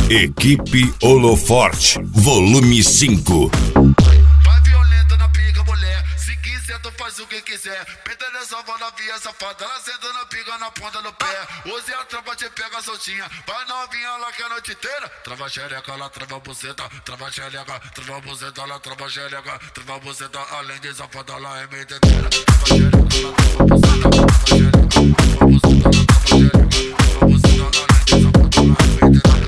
Equipe Holoforte, volume 5. Vai violenta na pica, mulher. Se quiser, tu faz o que quiser. Peita nessa bola via safada. Ela senta na pica na ponta do pé. Hoje a tropa te pega soltinha. Vai novinha lá que a noite inteira. Trava xereca, ela trava a buceta. Trava xereca, trava a buceta. Ela trava xereca, trava a buceta. Além de safada, ela é meio inteira. Trava xereca, ela trava a buceta. Trava xereca, trava a buceta. Ela trava xereca, trava a buceta. Além de safada, ela é meio inteira.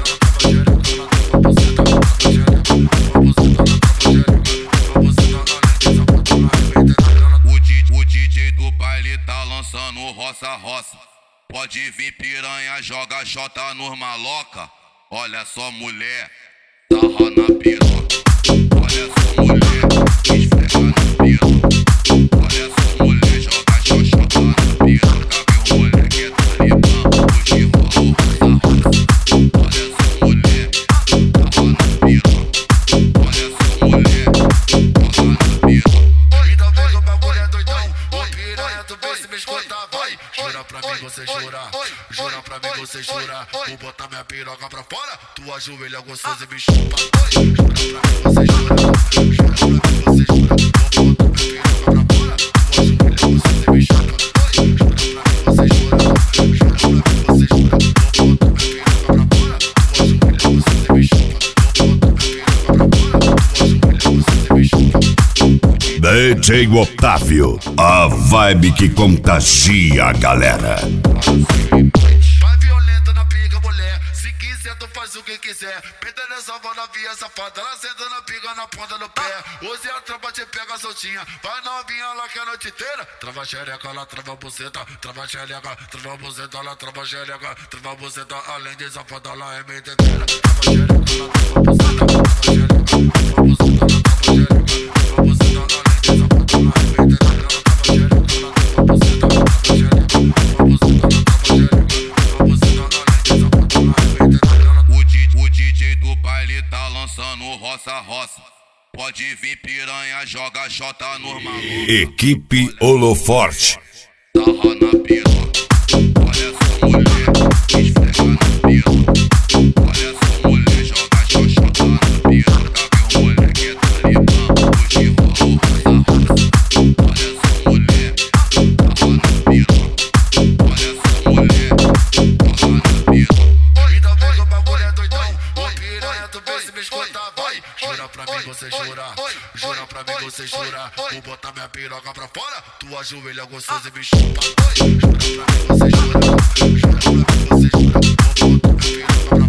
O DJ do baile tá lançando roça-roça. Pode vir piranha, joga xota nos maloca. Olha só mulher, sarra na piroca. Olha só mulher, esfrega na piroca. Olha só mulher, joga xoxota na piroca. Meu moleque é talibã, hoje rola roça-roça. Olha só mulher, sarra na piroca. Olha só mulher, sarra na piroca. Ainda vem o bagulho é doidão. Ô piranha, tu vê se me escutar, vai. Jura pra mim, você jura. Jura pra mim, você jura. Vou botar minha piroca pra fora. Tu ajoelha gostoso e me chupa. Jura pra mim, você jura. Jura pra mim, você jura. Vou botar minha piroca pra fora. Tu ajoelha gostoso e me chupa. Jura pra mim, você jura. Jura pra mim, você jura. Vou botar minha piroca pra fora. Tu ajoelha gostoso e me chupa. Vou botar minha piroca pra fora. Tu ajoelha gostoso e me chupa. DJ Otávio, a vibe que contagia a galera. Vai violenta na pica, mulher. Se quiser, tu faz o que quiser. Peita nessa bola via safada. Ela senta na pica na ponta do pé. Hoje a tropa te pega soltinha. Vai novinha lá que a noite inteira. Trava xereca, ela trava a buceta. Trava xereca, trava a buceta. Ela trava xereca, trava a buceta. Além de safada, ela é meio inteira. Trava xereca, ela trava a buceta. Trava xereca, trava a buceta. Ela trava xereca, trava a buceta. O DJ do baile tá lançando roça-roça. Pode vir piranha, joga xota nos malucos. Equipe Holoforte. Sarra na piroca. Olha só mulher, esfrega na piroca. Olha só mulher, joga xoxota na piroca. Meu moleque é talibã, hoje rola roça-roça. Olha só mulher, sarra na piroca. Olha só mulher, sarra na piroca. Ainda vem o bagulho é doidão. Ô piranha, tu vê se me escutar, vai. Jura pra mim, você jura. Jura pra mim, você jura. Vou botar minha piroca pra fora. Tu ajoelha gostoso e me chupa. Jura pra mim, você jura. Jura pra mim, você jura. Vou botar minha piroca pra fora.